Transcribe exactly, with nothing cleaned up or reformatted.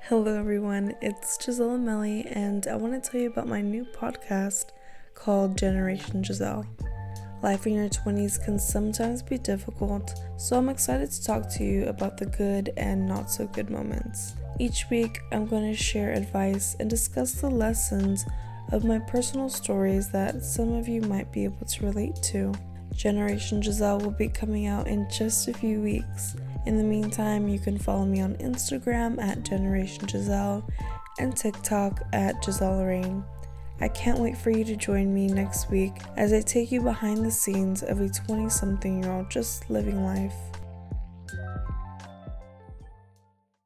Hello everyone, it's Giselle Melly and I want to tell you about my new podcast called Generation Giselle. Life in your twenties can sometimes be difficult, so I'm excited to talk to you about the good and not so good moments. Each week, I'm going to share advice and discuss the lessons of my personal stories that some of you might be able to relate to. Generation Giselle will be coming out in just a few weeks. In the meantime, you can follow me on Instagram at Generation Giselle and TikTok at Giselle Lorraine. I can't wait for you to join me next week as I take you behind the scenes of a twenty-something year old just living life.